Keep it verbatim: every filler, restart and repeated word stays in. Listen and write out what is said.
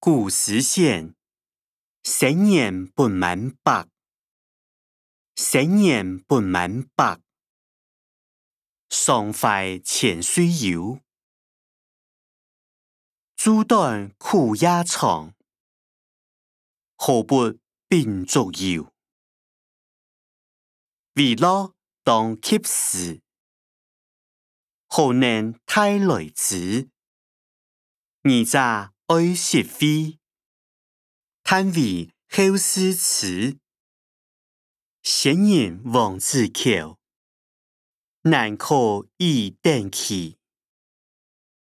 古时县，成年不满百，成年不满百，爽快潜水游，煮蛋苦也长，何不并足游？为乐当及时，何能太来迟？二则爱惜飞，叹为后世迟。闲言王子口，难可以登起。